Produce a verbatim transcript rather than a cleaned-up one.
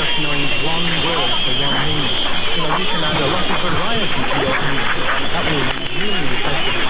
working on one word for one meaning. You know, you can add a lot of variety to your English. That will really refresh it.